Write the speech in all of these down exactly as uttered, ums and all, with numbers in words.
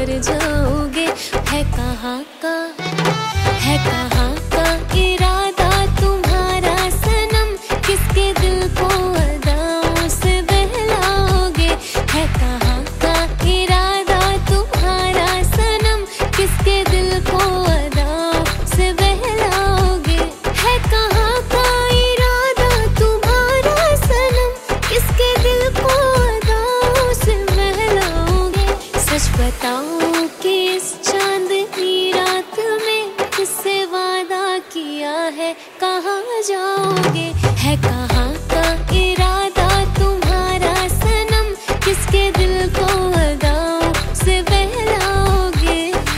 कर जाओगे। है कहाँ का है कहाँ का इरादा तुम्हारा सनम, किसके दिल को अदाओं से बहलाओगे। है कहाँ का इरादा तुम्हारा सनम, किसके दिल को अदाओं से बहलाओगे। है कहाँ का इरादा तुम्हारा सनम, किसके दिल को अदाओं से बहलाओगे। सच बताओ कि इस चांदनी रात में किससे वादा किया है, कहाँ जाओगे। है कहाँ का इरादा तुम्हारा सनम, किसके दिल को अदाओं से बहलाओगे।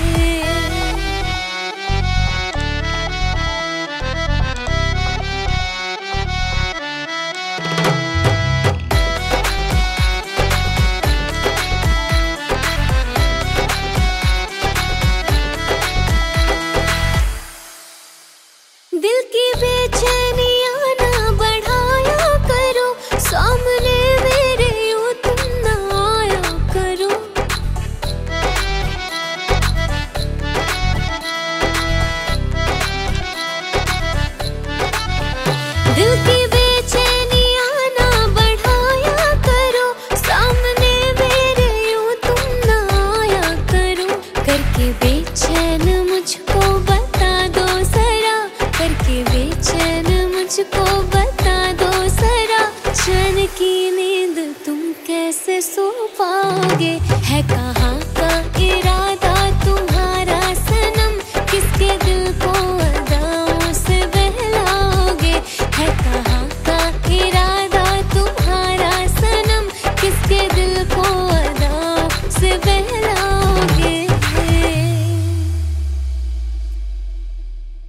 दिल की बेचैनियां ना बढ़ाया करो, सामने मेरे यूं तुम ना आया करो। दिल की बेचैनियां ना बढ़ाया करो, सामने मेरे यूं तुम ना आया करो। करके बेचैन मुझको बता दो जरा, करके बेचैन मुझको बता दो जरा, चैन की नींद तुम कैसे सो पाओगे। है कहाँ